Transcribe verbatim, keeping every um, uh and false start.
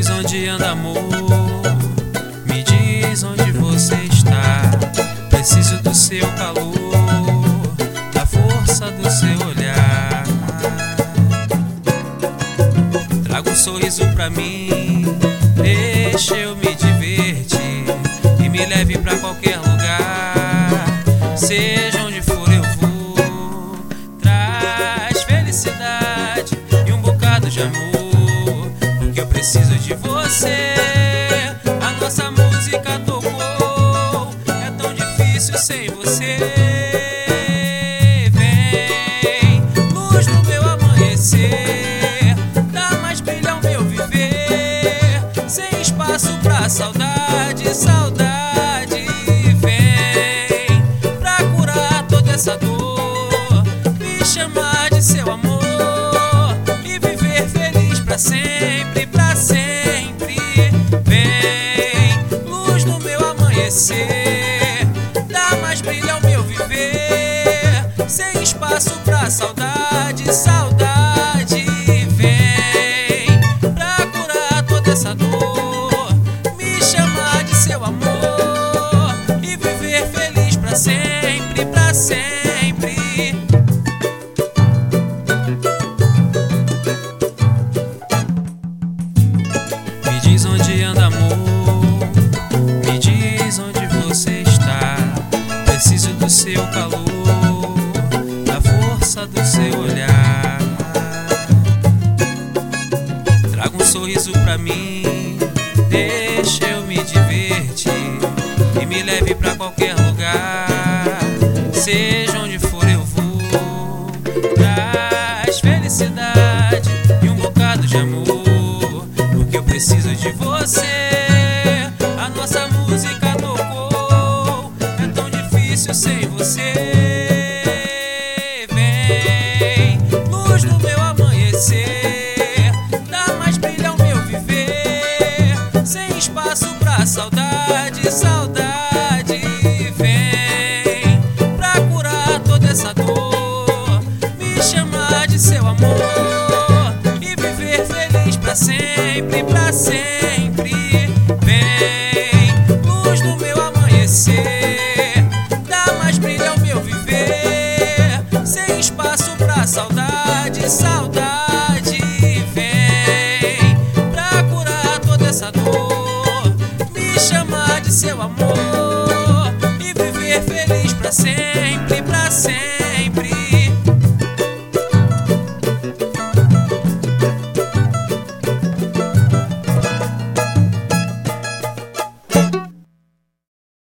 diz onde anda, amor, me diz onde você está. Preciso do seu calor, da força do seu olhar. Traga um sorriso pra mim, deixa eu me divertir e me leve pra qualquer lugar. Seja onde for eu vou, traz felicidade e um bocado de amor, porque eu preciso de você. A nossa música tocou, é tão difícil sem você. Vem, luz no meu amanhecer, dá mais brilho ao meu viver, sem espaço pra saudade, saudade. Vem pra curar toda essa dor, me chamar de seu amor e viver feliz pra sempre, pra sempre. Vem, luz no meu amanhecer, dá mais brilho ao meu viver, sem espaço pra saudade, saudade. Vem pra curar toda essa dor, me chamar de seu amor e viver feliz pra sempre, pra sempre. Me diz onde anda, amor, me diz onde você está. Preciso do seu calor, da força do seu olhar. Traga um sorriso pra mim, deixa eu me divertir e me leve pra qualquer lugar. Seja onde for eu vou, traz felicidade e um bocado de amor, porque eu preciso de você. A nossa música tocou, é tão difícil sem você. Vem, luz no meu amanhecer, dá mais brilho ao meu viver, sem espaço pra saudade, saudade. Vem pra curar toda essa dor, me chamar de seu amor e viver feliz pra sempre, pra sempre. Vem, luz no meu amanhecer, dá mais brilho ao meu viver, sem espaço pra saudade, saudade. Vem pra curar toda essa dor, me chamar de seu amor